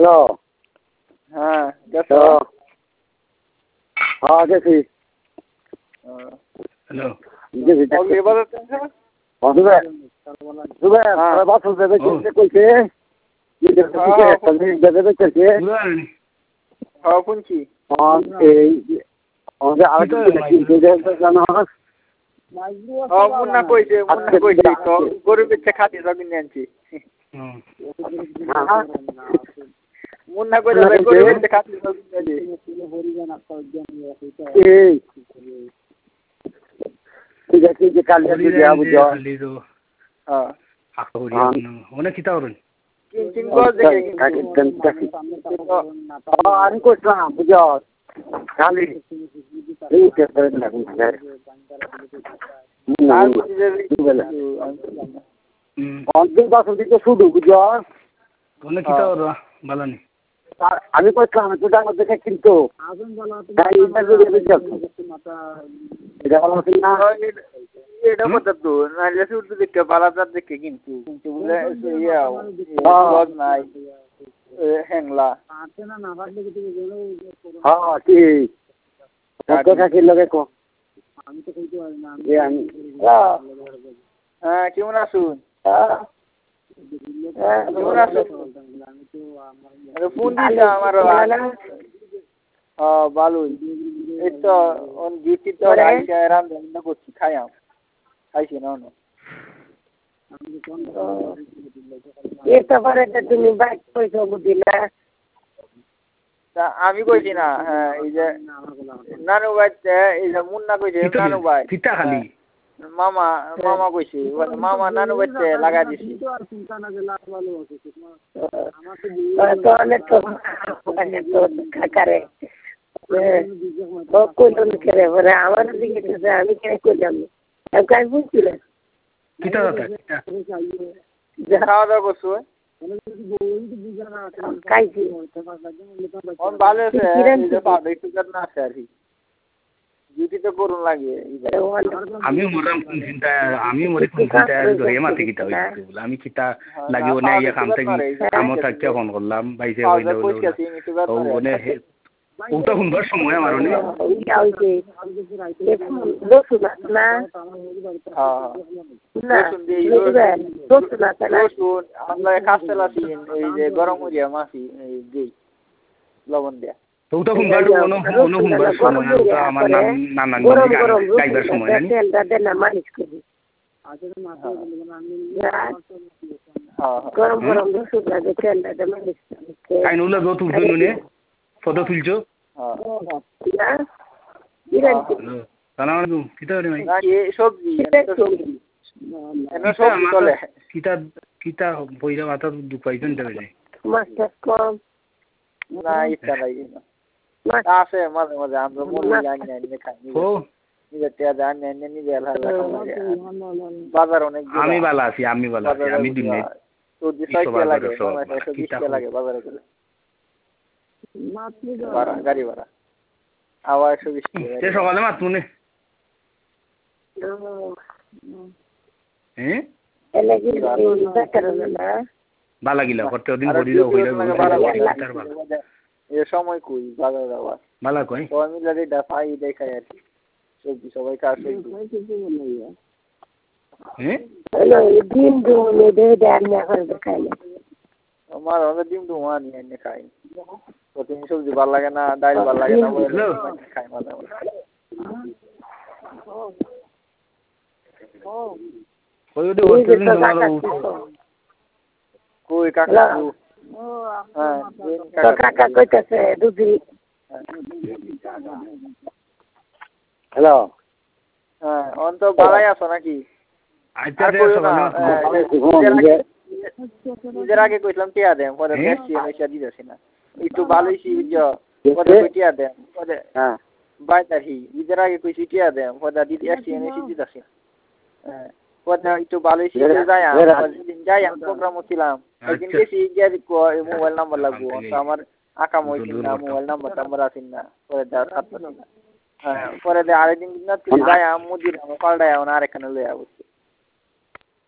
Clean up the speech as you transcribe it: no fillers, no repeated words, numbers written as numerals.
Hello. হ্যাঁ গেছো? হ্যাঁ গেছি। হ্যালো বাথরুম দেবে কইছে শুনছি মুন্না কইছে তো গরু বেচে খাতি জমি আনছি মুন্না কইছে গরু বেচে খাতি জমি ঠিক আছে যে কাল অনেক কিতা করুন আমি করছিলাম বুঝ খালি শুধু বুঝ অনেক কিতা করো ভালো নেই আমি করছিলাম দুটার মধ্যে কিন্তু এটা কথা তো নাইলে শুধু দেখতে বালাজার দেখে কিন্তু বলে নাই হ্যাংলা হ্যাঁ ঠিক কাকির লগে কো হ্যাঁ কেমন আসুন কেমন আসুন ফোন দিছে আমার ভালোই এই তো ডিউটি তো রান্না করছি খাইয়াম খাইছি না তুমি বাইক পয়সা বুঝিলা আমি কইছি না হ্যাঁ এই যে নানু ভাই এই যে মুন্না কইছে নানু ভাই খালি মামা মামা কইছে মামা নানু ভাই লাগাই দিছি আমার দিকে আমি কেন করলাম কাজ বুঝছিলেন খাওয়া দাওয়া করছো ভালো আছে আর কি ডিউটি তো করুন লাগে আমি মরাম কোন চিন্তা আমি মরি কোন চিন্তা ধরে মাতে কিতা হইছে বলে আমি কিতা লাগিও না ইয়া কাম থেকে কাম থাকতে ফোন করলাম ভাইসে হইলো ওনে ওটা শুনবার সময় আমার নে আমরা কাস্তেল আছি এই যে গরম করিয়া মাছি এই দেই লবণ দিয়া ওটা শুনবার কোনো শুনবার সময় ওটা আমার নানান গাইবার সময় গরম গরম রসুন লাগে তেলটা মালিশ কাই নুলা গো তুলছো নুনে ফটো তুলছো কিতা রে ভাই সবজি কিতা কিতা বইরা মাথা দুপাইছেন দেবে মাছটা কম না ইচ্ছা নাই আছে মাঝে মাঝে আমরা মুরগি আনি খাই নিজে তেজ আনি নিজে বাজার অনেক আমি ভালো আছি আমি দিনে লাগে বাজারে গেলে গাড়ি ভাড়া আবার 120 সকালে মাত মনে ভালো গিলা করতে দিন এ সময় কই বাজার যাওয়ার ভালো কই সবাই মিলে ডাফাই দেখাই আর কি সবজি সবাই কাজ আমার অনেক ডিম তো আনি খাই প্রতিদিন সবজি ভালো লাগে না ডাল ভালো লাগে না খাই মাঝে মাঝে কই কাকা কাকা কইতাছে দুধি হ্যালো হ্যাঁ অন তো বালাই আছো নাকি নিজের আগে কইলাম টিয়া দেন পরে দেখছি এসে দিতেছি না একটু ভালোই পরে টিয়া দেন পরে বাইতাহি নিজের আগে কইছি টিয়া দেন পরে দিদি এসে দিতেছি হ্যাঁ পরে একটু ভালোই যাই প্রোগ্রাম ছিলাম একদিন গেছি গিয়ে মোবাইল নাম্বার লাগবো তো আমার আঁকা মইছিল না মোবাইল নাম্বার আসেন না পরে দেওয়ার পরে আরেকদিন যাই মুদির পাল্টায় আরেকখানে লইয়া বসছি